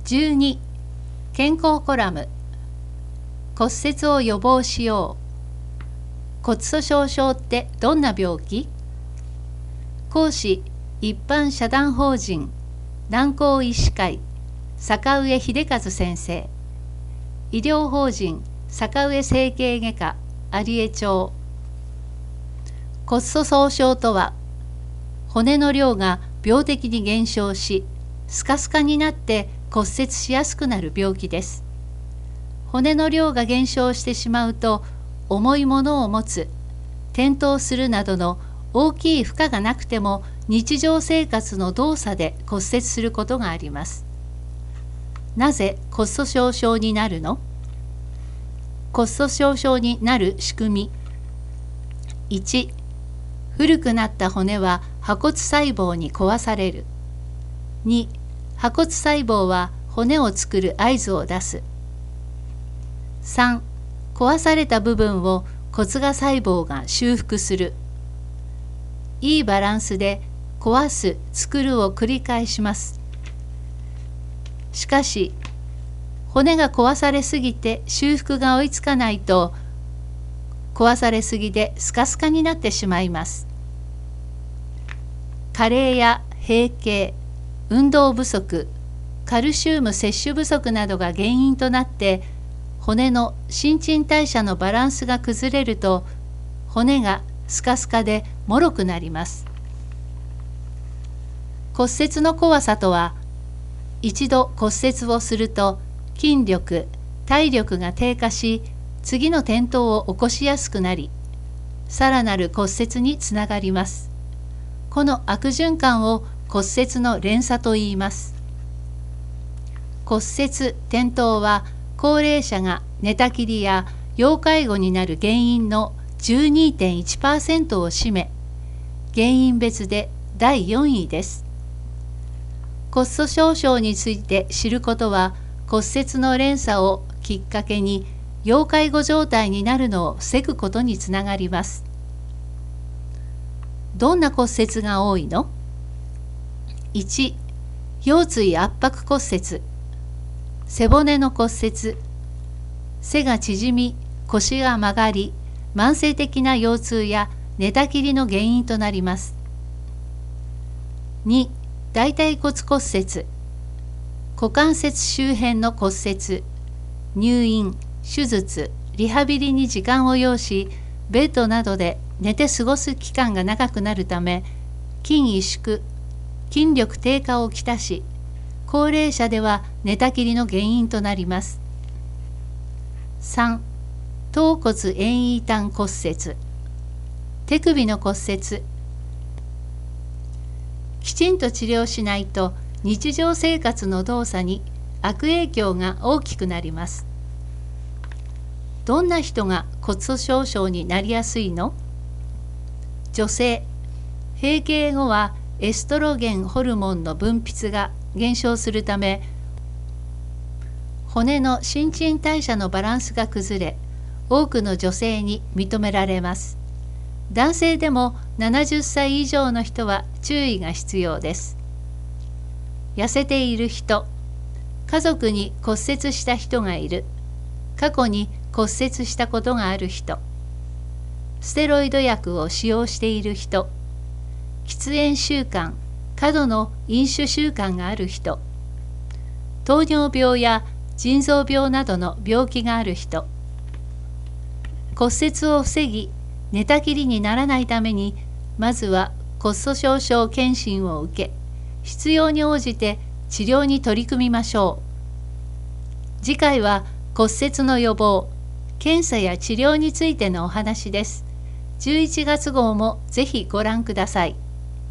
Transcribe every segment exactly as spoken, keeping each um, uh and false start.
じゅうに、健康コラム。骨折を予防しよう。骨粗しょう症ってどんな病気？講師、一般社団法人南高医師会坂上秀和先生。医療法人坂上整形外科有江町。骨粗しょう症とは、骨の量が病的に減少し、スカスカになって骨折しやすくなる病気です。骨の量が減少してしまうと、重いものを持つ、転倒するなどの大きい負荷がなくても日常生活の動作で骨折することがあります。なぜ骨粗しょう症になるの？骨粗しょう症になる仕組み。いち、古くなった骨は破骨細胞に壊される。に、破骨細胞は骨を作る合図を出す。さん、壊された部分を骨芽細胞が修復する。いいバランスで壊す、作るを繰り返します。しかし、骨が壊されすぎて修復が追いつかないと、壊されすぎでスカスカになってしまいます。加齢や閉経、運動不足、カルシウム摂取不足などが原因となって、骨の新陳代謝のバランスが崩れると、骨がスカスカで脆くなります。骨折の怖さとは、一度骨折をすると筋力、体力が低下し、次の転倒を起こしやすくなり、さらなる骨折につながります。この悪循環を骨折の連鎖と言います。骨折・転倒は高齢者が寝たきりや要介護になる原因の じゅうにてんいちパーセント を占め、原因別でだいよんいです。骨粗しょう症について知ることは、骨折の連鎖をきっかけに要介護状態になるのを防ぐことにつながります。どんな骨折が多いの？いち、腰椎圧迫骨折、背骨の骨折、背が縮み、腰が曲がり、慢性的な腰痛や寝たきりの原因となります。に、大腿骨骨折、股関節周辺の骨折、入院、手術、リハビリに時間を要し、ベッドなどで寝て過ごす期間が長くなるため、筋萎縮、筋力低下をきたし、高齢者では寝たきりの原因となります。さん、頭骨遠位端骨折、手首の骨折。きちんと治療しないと日常生活の動作に悪影響が大きくなります。どんな人が骨粗しょう症になりやすいの？女性、閉経後はエストロゲンホルモンの分泌が減少するため、骨の新陳代謝のバランスが崩れ、多くの女性に認められます。男性でもななじゅっさい以上の人は注意が必要です。痩せている人、家族に骨折した人がいる、過去に骨折したことがある人、ステロイド薬を使用している人、喫煙習慣、過度の飲酒習慣がある人、糖尿病や腎臓病などの病気がある人、骨折を防ぎ、寝たきりにならないために、まずは骨粗しょう症検診を受け、必要に応じて治療に取り組みましょう。次回は骨折の予防、検査や治療についてのお話です。じゅういちがつ号もぜひご覧ください。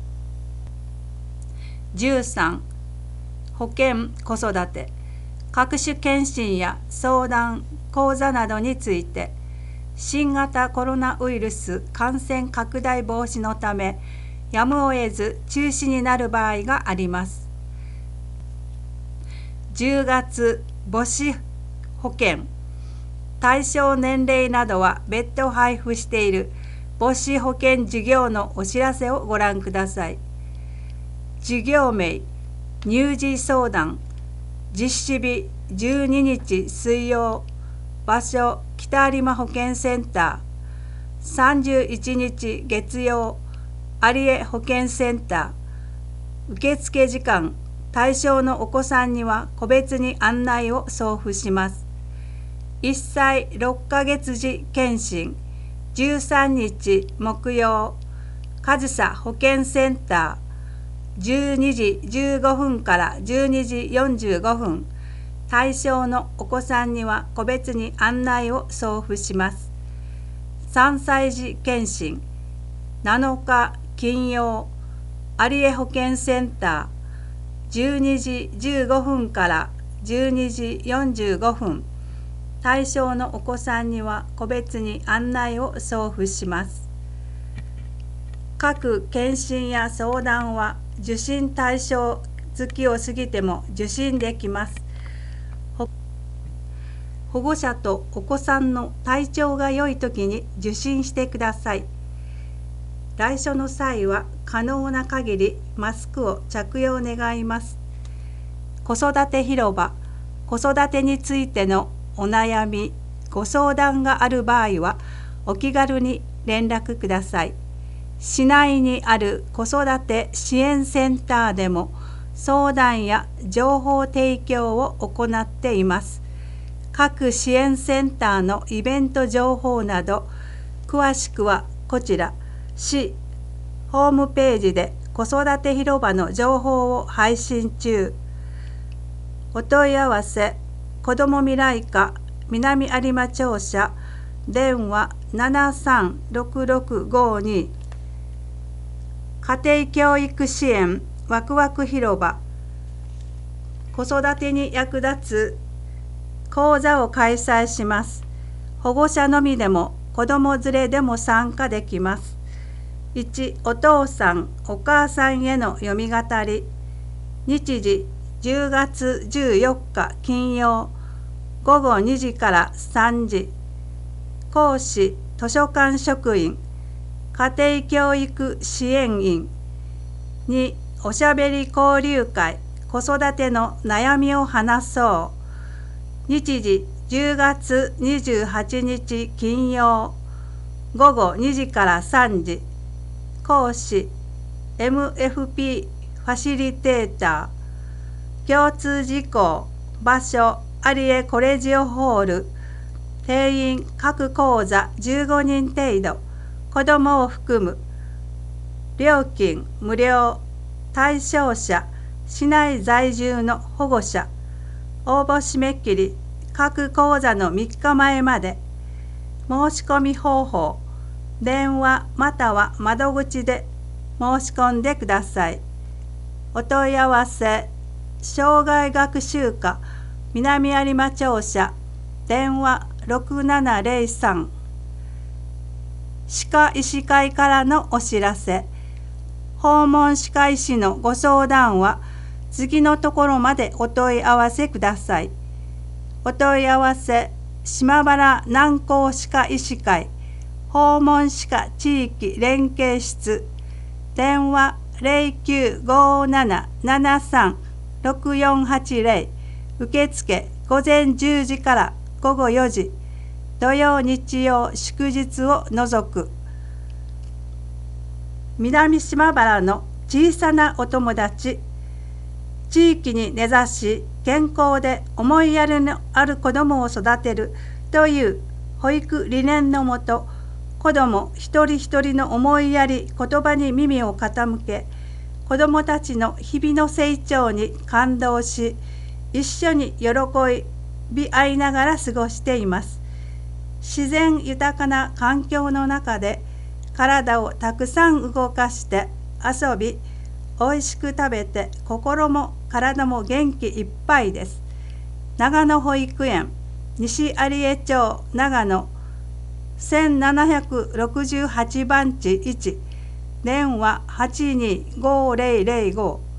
じゅうさん、保険・子育て、各種検診や相談、講座などについて、新型コロナウイルス感染拡大防止のため、やむを得ず中止になる場合があります。じゅうがつ母子保険、対象年齢などは別途配布している母子保険事業のお知らせをご覧ください。事業名、乳児相談、 実施日じゅうににち水曜、場所北有馬保健センター。さんじゅういちにち月曜、有江保健センター。受付時間、対象のお子さんには個別に案内を送付します。いっさいろっかげつ時検診、じゅうさんにち木曜、上総保健センター、じゅうにじじゅうごふんからじゅうにじよんじゅうごふん、対象のお子さんには個別に案内を送付します。さんさい児検診、なのか金曜、有江保健センター、じゅうにじじゅうごふんからじゅうにじよんじゅうごふん、対象のお子さんには個別に案内を送付します。各検診や相談は受診対象月を過ぎても受診できます。保護者とお子さんの体調が良いときに受診してください。来所の際は可能な限りマスクを着用願います。子育て広場、子育てについてのお悩み、ご相談がある場合はお気軽に連絡ください。市内にある子育て支援センターでも相談や情報提供を行っています。各支援センターのイベント情報など、詳しくはこちら、市ホームページで子育て広場の情報を配信中。お問い合わせ、子ども未来課南有馬庁舎、電話ななさんろくろくごに。家庭教育支援わくわく広場、子育てに役立つ講座を開催します。保護者のみでも子ども連れでも参加できます。いち、お父さんお母さんへの読み語り。日時じゅうがつじゅうよっか金曜、ごごにじからさんじ。講師図書館職員、家庭教育支援員。に、おしゃべり交流会、子育ての悩みを話そう。日時じゅうがつにじゅうはちにち金曜、ごごにじからさんじ。講師 エムエフピー ファシリテーター。共通事項、場所有江コレジオホール。定員各講座じゅうごにん程度、子どもを含む。料金無料。対象者市内在住の保護者。応募締め切り各講座のみっかまえまで。申し込み方法、電話または窓口で申し込んでください。お問い合わせ、障害学習課南有馬庁舎、電話ろくななぜろさん。歯科医師会からのお知らせ。訪問歯科医師のご相談は次のところまでお問い合わせください。お問い合わせ、島原南高歯科医師会訪問歯科地域連携室、電話ゼロきゅうごななななさんろくよんはちゼロ。受付午前じゅうじからごごよじ、土曜日曜祝日を除く。南島原の小さなお友達。地域に根ざし健康で思いやりのある子どもを育てるという保育理念のもと、子ども一人一人の思いやり言葉に耳を傾け、子どもたちの日々の成長に感動し、一緒に喜び合いながら過ごしています。自然豊かな環境の中で体をたくさん動かして遊び、おいしく食べて心も体も元気いっぱいです。長野保育園西有江町長野せんななひゃくろくじゅうはちばんちいち、電話はちにごゼロゼロご。